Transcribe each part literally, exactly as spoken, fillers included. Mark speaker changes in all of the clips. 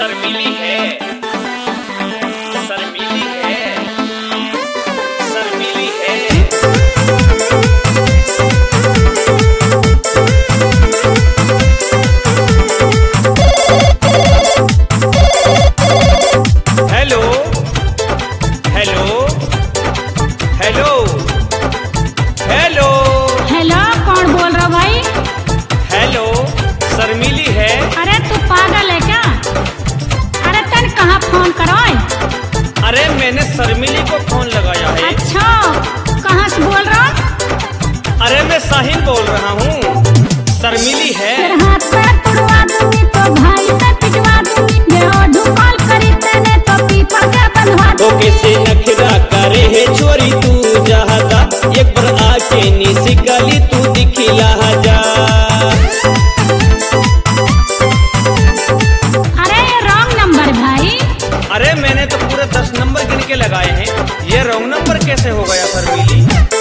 Speaker 1: शर्मीली है, शर्मीली है, शर्मीली है। Hello hello hello hello
Speaker 2: hello, कौन बोल रहा भाई?
Speaker 1: हेलो, शर्मीली है।
Speaker 2: अरे तू पागल है क्या? अरे तन कहाँ फोन करो?
Speaker 1: अरे मैंने शर्मीली को फोन लगाया है।
Speaker 2: अच्छा, कहाँ से बोल रहा?
Speaker 1: अरे मैं साहिल बोल रहा हूँ। शर्मीली है।
Speaker 2: फिर हाथ पैर तुड़वा दूंगी तो भाई से पिटवा दूंगी। ये ऑडियो कॉल करी तेने तो पीपल के बंधवा
Speaker 3: तो
Speaker 2: दूंगी।
Speaker 3: कैसे नखरा करे है छोरी तू जहादा, एक बार आके निसिकली तू दिखिला जा।
Speaker 2: अरे ये रॉन्ग नंबर भाई।
Speaker 1: अरे मैंने तो पूरे दस नंबर गिन के लगाए हैं, ये रॉन्ग नंबर कैसे हो गया शर्मीली?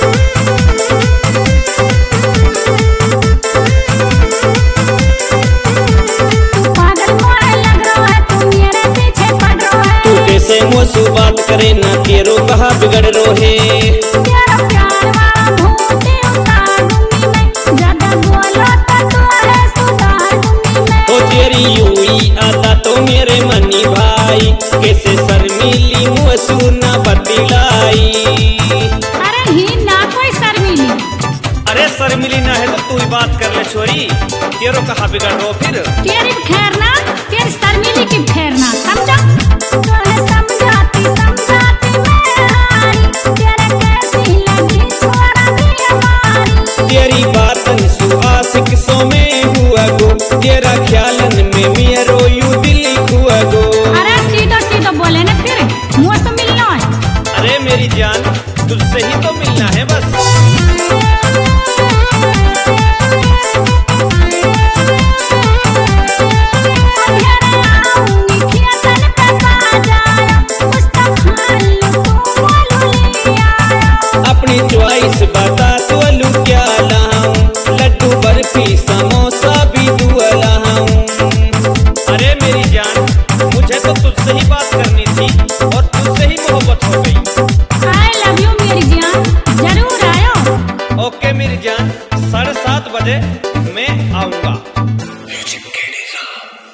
Speaker 3: कैसे मोसू बात करे ना तेरो कहा बिगड़ रो है। तो तेरी यूई आता तो मेरे मनी भाई, कैसे शर्मीली मोसू ना बतिलाई।
Speaker 2: अरे ही ना कोई शर्मीली।
Speaker 1: अरे शर्मीली ना है तो तू ही बात कर ले छोरी, तेरो कहा बिगड़ रो फिर।
Speaker 2: तेरी खैर ना, तेरी शर्मीली की खैर ना, समझा? समझाती समझाती मैं आई, तेरे कैसी लगी छोड़ा दी हमारी।
Speaker 3: तेरी बातन सुहासिक सो में हुआ गो, तेरा ख्यालन में मेरो यू दिल हुआ गो।
Speaker 2: अरे सीधा सीधा बोले ना, फिर मुँह से मिलना है।
Speaker 1: अरे मेरी जान, तुझसे ही तो मिलना है बस।
Speaker 3: अपनी च्वाइस बता